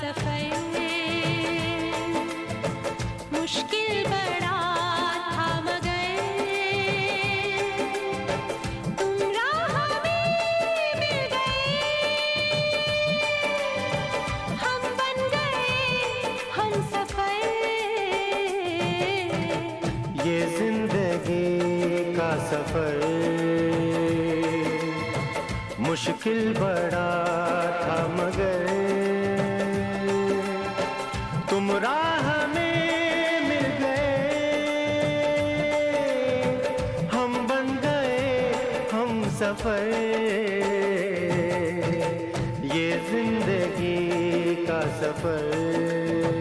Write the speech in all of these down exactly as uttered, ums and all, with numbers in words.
सफर मुश्किल बड़ा था मगर तुम राह में मिल गए, हम बन गए हम सफर। ये जिंदगी का सफर मुश्किल बड़ा था मगर तुम राह में मिल गए, हम बन गए हम सफर। ये जिंदगी का सफर।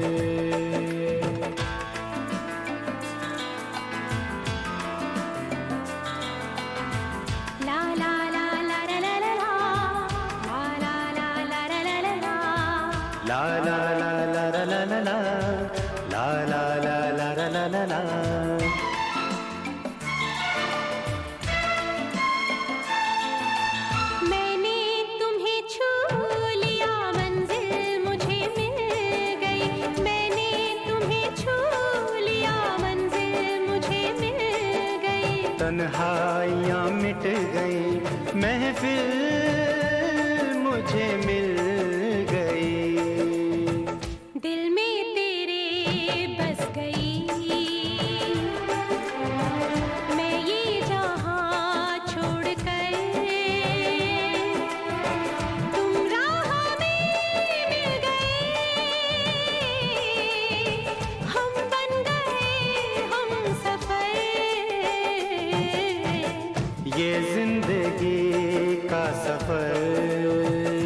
La la la la la la la la la la la la la la la la। मैंने तुम्हें छू लिया, मंजिल मुझे मिल गई। मैंने तुम्हें छू लिया, मंजिल मुझे मिल गई। तन्हाइयाँ मिट गई, महफिल मुझे मिल गई। दिल में तेरे बस गई, मैं ये जहां छोड़ कर तुम राह में मिल गए, हम बन गए हम सफर। ये जिंदगी का सफर।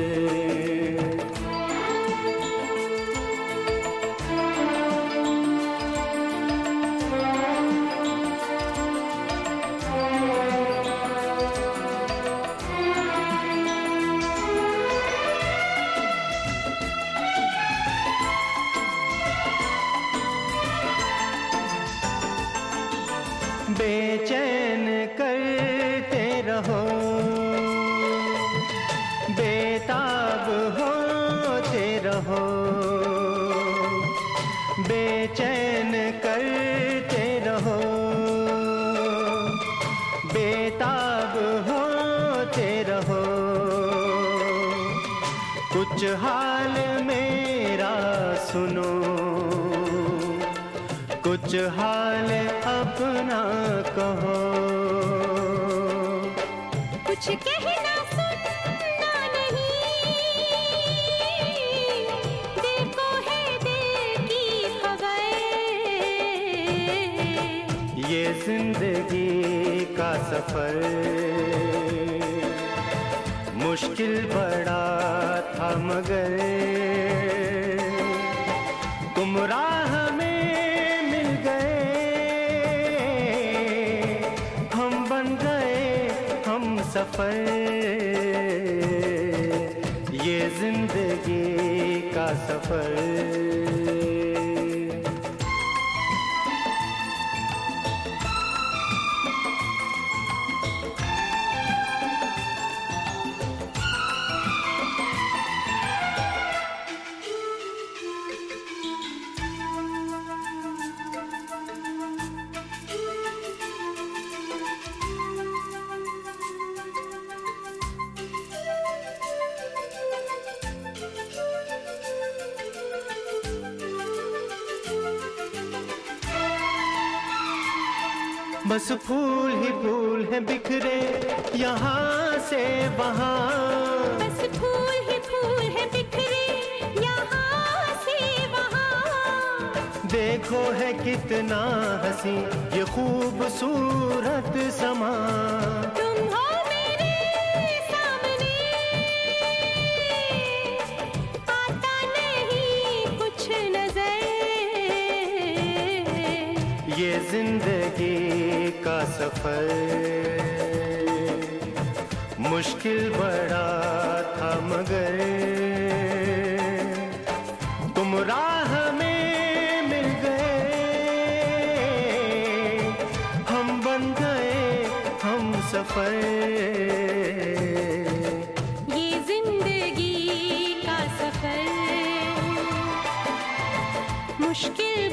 बेचैन करते रहो, बेताब होते रहो। बेचैन करते रहो, बेताब होते रहो। कुछ हाल मेरा सुनो, कुछ हाल अपना कहो। कुछ कहना सुनना नहीं, दिल को है दिल की खबर। ये जिंदगी का सफर मुश्किल बड़ा था मगर तुम राह में मिल गए, हम बन गए हम सफर। ये जिंदगी का सफर। बस फूल ही फूल हैं बिखरे यहाँ से वहाँ। बस फूल ही फूल हैं बिखरे यहाँ से वहाँ। देखो है कितना हंसी ये खूबसूरत समा। तुम हो मेरे सामने, आता नहीं कुछ नजर। ये जिंदगी का सफर मुश्किल बड़ा था मगर तुम राह में मिल गए, हम बन गए हम सफर। ये जिंदगी का सफर मुश्किल